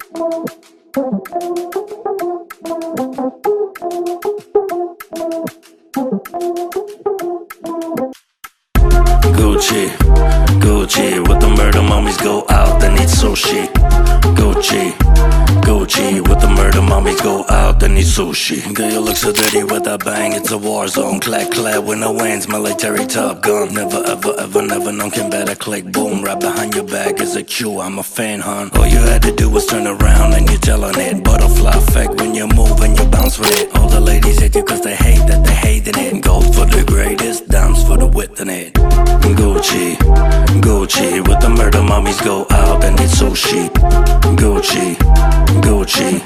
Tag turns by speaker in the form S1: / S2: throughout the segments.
S1: Gucci, Gucci, with the murder mommies go out and eat sushi. Gucci, Gucci, with the murder mommies go out and eat sushi. Girl, you look so dirty with that bang, it's a war zone. Clack, clack, with no hands, military Top Gun. Never, ever, ever, never known can better click, boom. Right behind your back is a cue, I'm a fan, hon. All you had to do was turn around and you're telling it. Butterfly effect when you move and you bounce with it. All the ladies hate you cause they hate that they hating it. Gold for the greatest, dimes for the width in it. Gucci, Gucci, with the murder mommies go out and eat sushi. Gucci, Gucci,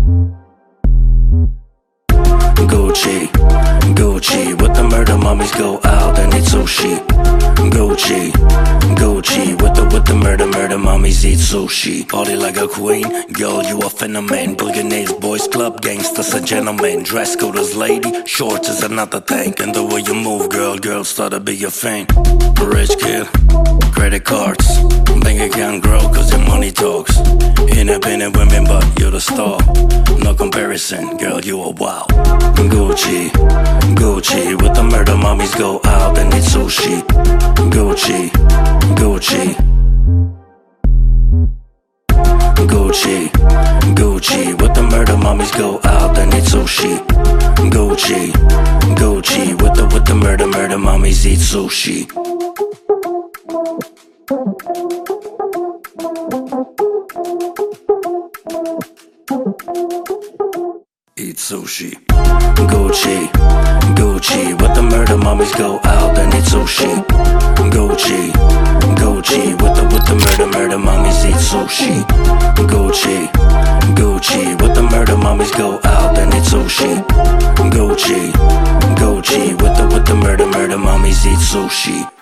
S1: Gucci, Gucci, with the murder mommies go out and eat sushi. Gucci, Gucci, with the murder mommies eat sushi. Party like a queen, girl you a phenomenon. Billionaires, boys club, gangsters a gentleman. Dress code is lady, shorts is another thing. And the way you move, girl, start to be your thing. Rich kid, credit cards, bank account grow cause your money talks. Independent women but you're the star. No comparison, girl you a wow. Gucci, Gucci, with the murder mommies go out and eat sushi. Gucci, Gucci, Gucci, Gucci, with the murder mommies go out and eat sushi. Gucci, Gucci, with the murder mommies eat sushi. Eat sushi. Gucci, Gucci, with the murder mommies go out and eat sushi. Gucci, Gucci, with the murder mommies eat sushi. Gucci, Gucci, with the murder mommies go out and eat sushi. Gucci, Gucci, with the murder mommies eat sushi.